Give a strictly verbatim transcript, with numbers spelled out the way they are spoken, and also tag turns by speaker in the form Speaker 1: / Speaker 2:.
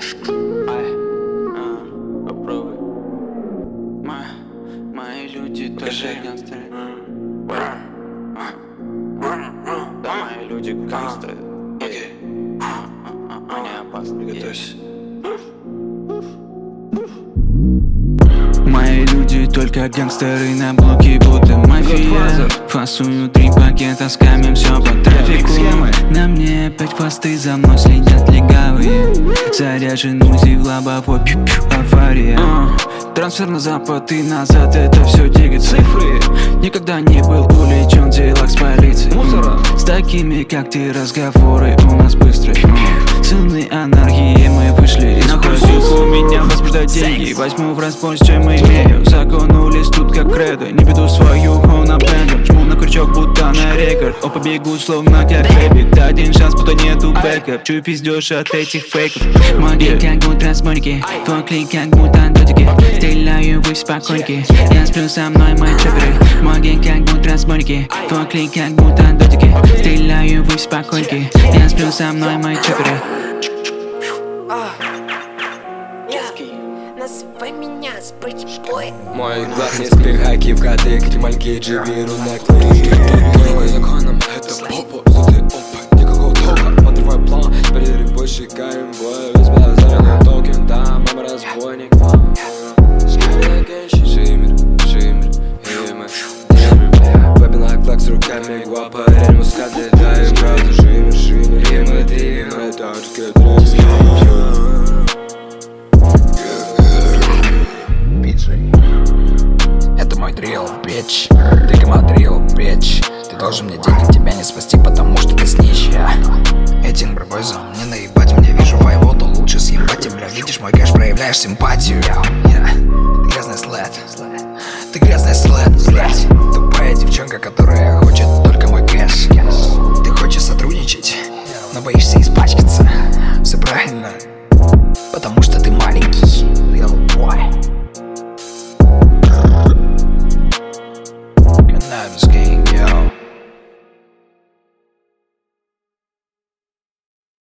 Speaker 1: Ай, а, попробуй. Мои, мои люди тоже гангстеры. Да, мои люди гангстеры. Они опасны. Приготовься. Мои люди только гангстеры на блоке, будто мафия. Фасую три пакета, скамим все по трафику. На мне опять хвосты, за мной следят легавые. Заряжен узи в лобовой, пью-пью, авария. uh, Трансфер на запад и назад, это все двигает цифры. Никогда не был увлечен в делах с полицией. Мусора. С такими, как ты, разговоры у нас быстрые. uh, Сыны анархии, мы вышли из позиции. У меня возбуждают деньги, возьму в раз больше, чем имею. Законулись тут как кредо, не веду свою хоу на бенду. Жму на крючок, будто на рекорд. О, побегу, словно как рэбик. Да, один шанс, будто нету бэкап. Чую пиздёшь от этих фейков. Моги как будто разбойники, твой клик как будто додики. Стреляю ввысь по коньке, я сплю со мной мои чокеры. Моги как будто разбойники, твой клик как будто додики. Стреляю ввысь по коньке, я сплю со мной мои чокеры.
Speaker 2: Называй меня спрей-бой.
Speaker 3: Мой глаз не спит, хаки в коты, кремальки, джибиру на клей. Мой законом это попа, заты опа, никакого тока. Подрывай план, перебойщикаем бой. Весь меня заряжен токен, да, мама разбойник. Шиммер, шиммер, имя. Вебин лайк флекс руками, гуапа, рель мускат, летаем, правда, шиммер, шиммер. И мы двигаем, это арская
Speaker 4: Это мой дрил, бич. Ты гамадрил, бич. Ты должен мне денег, тебя не спасти, потому что ты снищ. Этим бробойзом не наебать, мне вижу воеводу, лучше съебать и, бля, видишь мой кэш, проявляешь симпатию. Ты грязный слэд, ты грязный слэд, слэд. Тупая девчонка, которая